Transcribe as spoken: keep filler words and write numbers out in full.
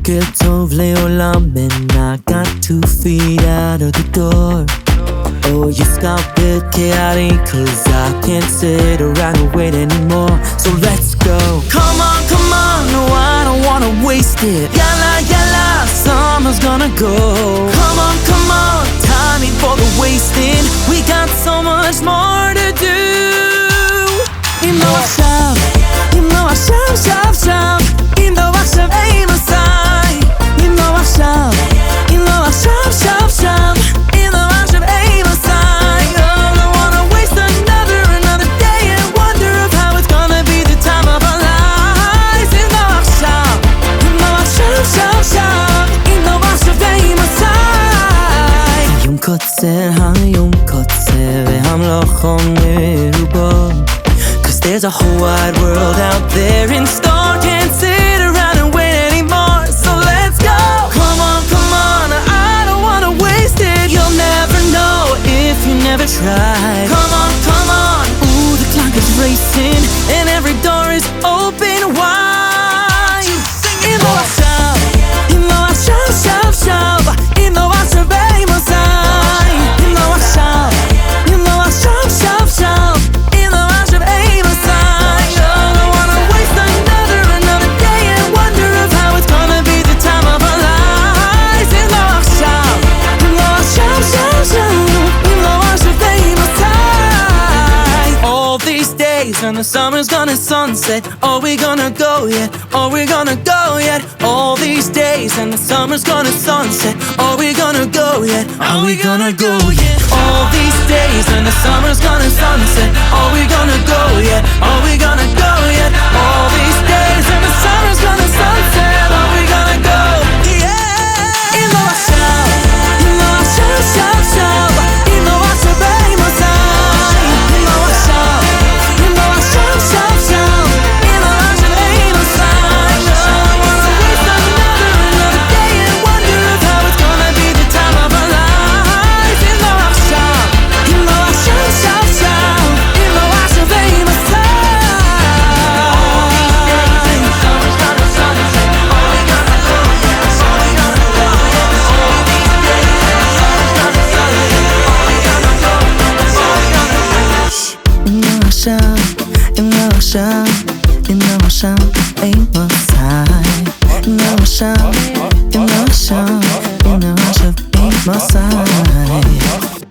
בוקר טוב לעולם, and I got two feet out of the door. Oh, you stop it, chaotic, cause I can't sit around and wait anymore. So let's go. Come on, come on, no, I don't wanna waste it. Yalla, yalla, summer's gonna go. Come on, come on, time ain't for the wasting. We got so much more to do. You know I shout, you know I shout, shout, shout. You know I shout, aim aside. You know I shout, you know I shout, shout, shout. You know I shout, aim aside. Oh, I don't wanna waste another, another day and wonder of how it's gonna be the time of our lives. You know I shout, you know I shout, shout, shout. You know I shout, aim aside. יום קוצר, היום קוצר, והמלוך אומר בו. Cause there's a whole wide world out there in store. Can't sit around and wait anymore. So let's go. Come on, come on, I don't wanna waste it. You'll never know if you never try. Come on, come on, ooh, the clock is racing and every door is open wide. You know I shout, you know I shout, shout, shout. You know I survey my side. You know I shout, you know I shout, shout, shout. And the summer's gonna sunset. Are we gonna go yet? Are we gonna go yet? All these days and the summer's gonna sunset. Are we gonna go yet? Are we gonna go yet? All these days and the summer's gonna sunset. Are we gonna go yet? Are we gonna go yet? All these days and the summer's gonna sunset. Are we gonna go? Yeah. You know I shout, you know I shout, shout, shout. You know I survey my side. You know I shout. Shout, shout, shout. You know I should aim aside. I don't wanna waste another, another day and wonder of how it's gonna be the time of our lives. You know I shout, you know I shout, shout, shout. You know I should aim aside. All these days and the summer's gonna sunset. Are we gonna go yet? Are we gonna go yet? All these days and the summer's gonna sunset. Are we gonna go yet? Are we gonna go yet? You know I shout. You know I shout, you know I shout, ain't my side. You know I shout, you know I shout, you know I shout, ain't my side.